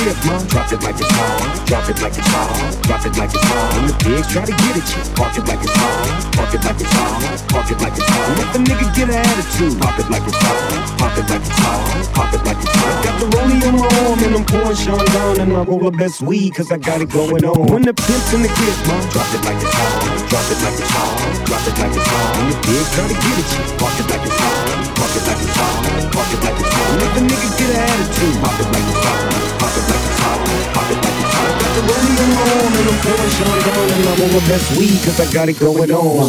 gift, ma. Drop it like it's hot. Drop it like it's hot. Drop it like it's hot. When the pigs try to get at you, park it like it's hot. Park it like it's hot. Park it like it's hot. Let the nigga get an attitude. Pop it like it's hot. Pop it like it's hot. Pop it like it's hot. Got the rollie on my arm and I'm pouring Sean down and I roll the best weed cause I got it going on. When the pimp's in the gift, ma. Drop it like it's hot. Drop it like it's hot. Drop it like it's hot. When the pigs try to get at you, park it like it's hot. Park it like it's hot. Park it like it's hot. Let the nigga get an attitude. Pop it like it's hot. Pop it like it's hot. Pop it like it's hot. Got the rollie on my arm and I'm pouring Sean down and I roll the best weed cause I got it going on.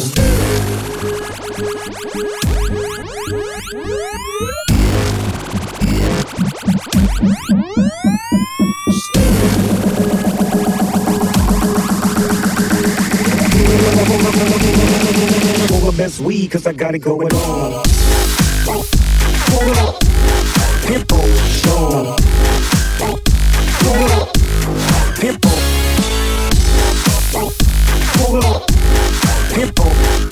Roll the best weed cause I got it going on. Pimpo show. Pimpo. Pimpo.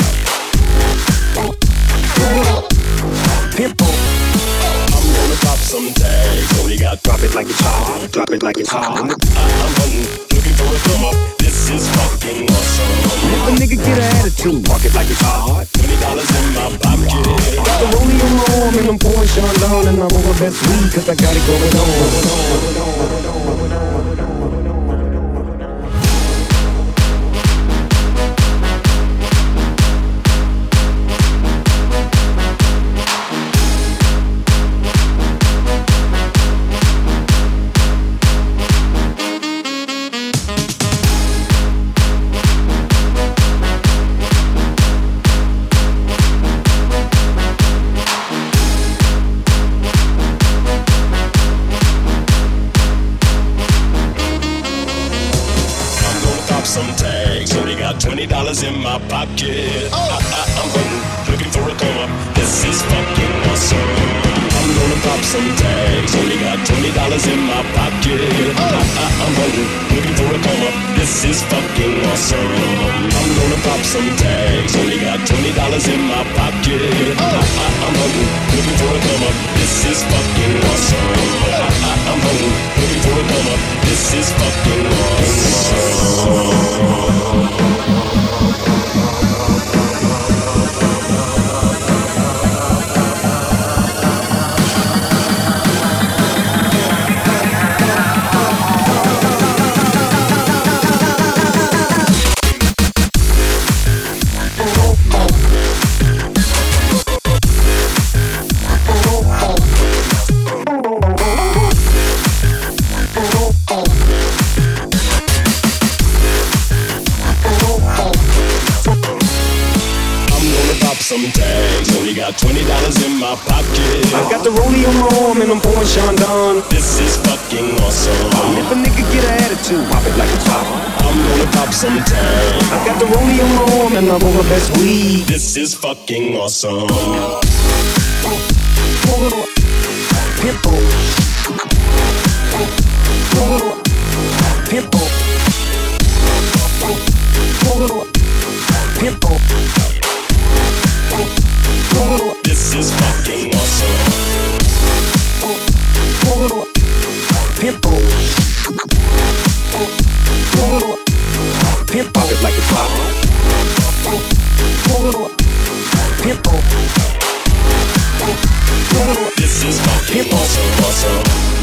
Pimpo. I'm gonna pop some tags. Only got Drop it like it's hot. Drop it like it's hot. I'm hunting, looking for a come up. This is fucking awesome. Let the nigga get an attitude. Park it like it's hot. $20 in my pocket. Got the rollie on my arm and I'm pouring Sean down and I roll the best weed cause I got it going on. Some tags, only got $20 in my pocket. I'm hunting, looking for a come up. This is fucking awesome. I'm gonna pop some tags, only got $20 in my pocket. I'm hunting, looking for a come up. This is fucking awesome. I'm gonna pop some tags, only got $20 in my pocket. I'm hunting, looking for a come up. This is fucking awesome. I'm hunting, looking for a come up. This is fucking awesome. Some tags, only got $20 in my pocket. I got the rollie on my arm and I'm pouring Sean down. This is fucking awesome. If a nigga get an attitude, pop it like it's hot. I'm gonna pop some tags. I got the rollie on my arm and I roll the best weed. This is fucking awesome. Pimpo. Pimpo. Pimpo. This is fucking awesome. Pimpo. Pimp pop it like it's hot. Pimpo. This is fucking awesome.